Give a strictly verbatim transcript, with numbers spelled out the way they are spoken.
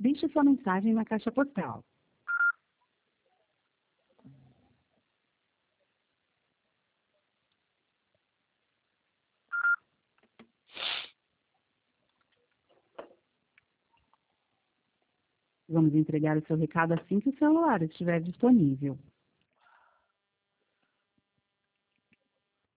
Deixe sua mensagem na caixa postal. Vamos entregar o seu recado assim que o celular estiver disponível.